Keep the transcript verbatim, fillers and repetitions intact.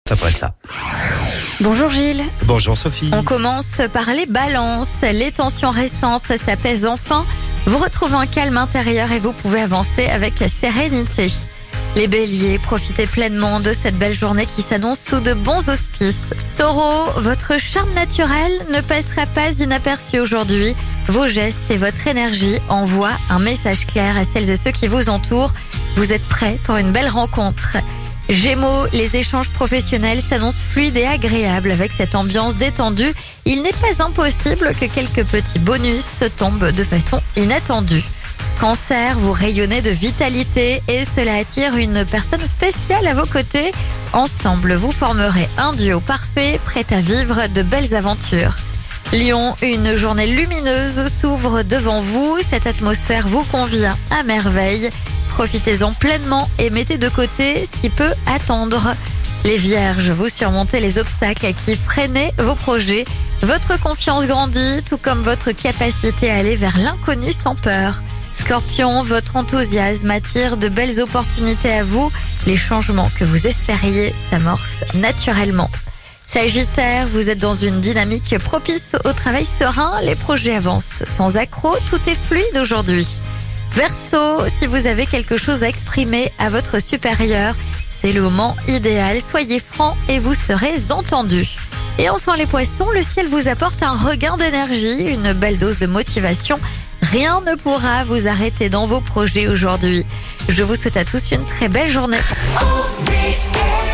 après ça. Bonjour Gilles. Bonjour Sophie. On commence par les balances. Les tensions récentes s'apaisent enfin. Vous retrouvez un calme intérieur et vous pouvez avancer avec sérénité. Les béliers, profitez pleinement de cette belle journée qui s'annonce sous de bons auspices. Taureau, votre charme naturel ne passera pas inaperçu aujourd'hui. Vos gestes et votre énergie envoient un message clair à celles et ceux qui vous entourent. Vous êtes prêts pour une belle rencontre. Gémeaux, les échanges professionnels s'annoncent fluides et agréables avec cette ambiance détendue. Il n'est pas impossible que quelques petits bonus tombent de façon inattendue. Cancer, vous rayonnez de vitalité et cela attire une personne spéciale à vos côtés. Ensemble, vous formerez un duo parfait, prêt à vivre de belles aventures. Lion, une journée lumineuse s'ouvre devant vous. Cette atmosphère vous convient à merveille. Profitez-en pleinement et mettez de côté ce qui peut attendre. Les Vierges, vous surmontez les obstacles qui freinaient vos projets. Votre confiance grandit, tout comme votre capacité à aller vers l'inconnu sans peur. Scorpion, votre enthousiasme attire de belles opportunités à vous. Les changements que vous espériez s'amorcent naturellement. Sagittaire, vous êtes dans une dynamique propice au travail serein. Les projets avancent sans accroc, tout est fluide aujourd'hui. Verseau, si vous avez quelque chose à exprimer à votre supérieur, c'est le moment idéal. Soyez franc et vous serez entendu. Et enfin les poissons, le ciel vous apporte un regain d'énergie, une belle dose de motivation. Rien ne pourra vous arrêter dans vos projets aujourd'hui. Je vous souhaite à tous une très belle journée.